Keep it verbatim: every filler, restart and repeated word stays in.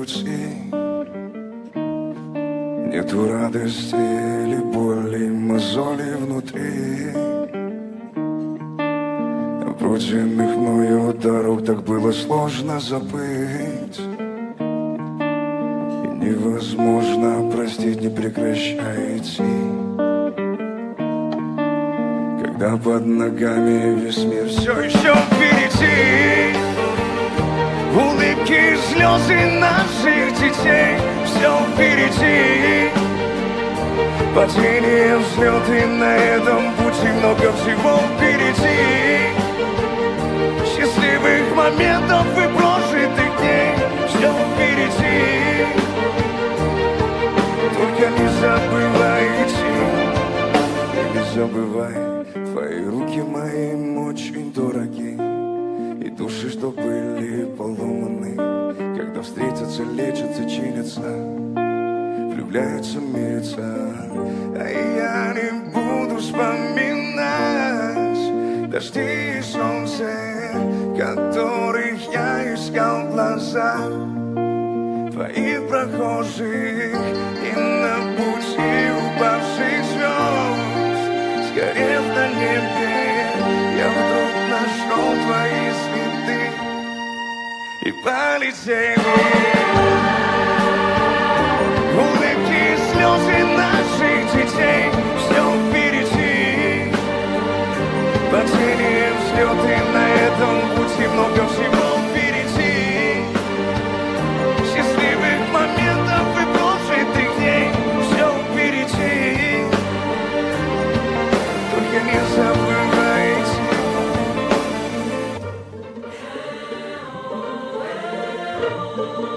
пути. Нету радости или боли, мозоли внутри. Пройденных мною дорог так было сложно забыть. И невозможно простить, не прекращая идти. Когда под ногами весь мир все еще впереди. Улыбки, слезы наших детей, все впереди. Падения, взлеты на этом пути, много всего впереди. Счастливых моментов и прожитых дней, все впереди. Только не забывайте, не забывай, твои руки моим очень дороги. И души, что были поломаны, когда встретятся, лечатся, чинятся, влюбляются, мирятся. А я не буду вспоминать дожди и солнце, которых я искал в глазах твоих прохожих. И на пути упавших звезд, сгорев на небе, я вдруг нашел твои следы и полетели. Улыбки, слезы наших детей, все впереди. Падения, взлеты на этом пути, много всего впереди. Счастливых моментов и прожитых дней, все впереди. Только не забывайте. Thank you.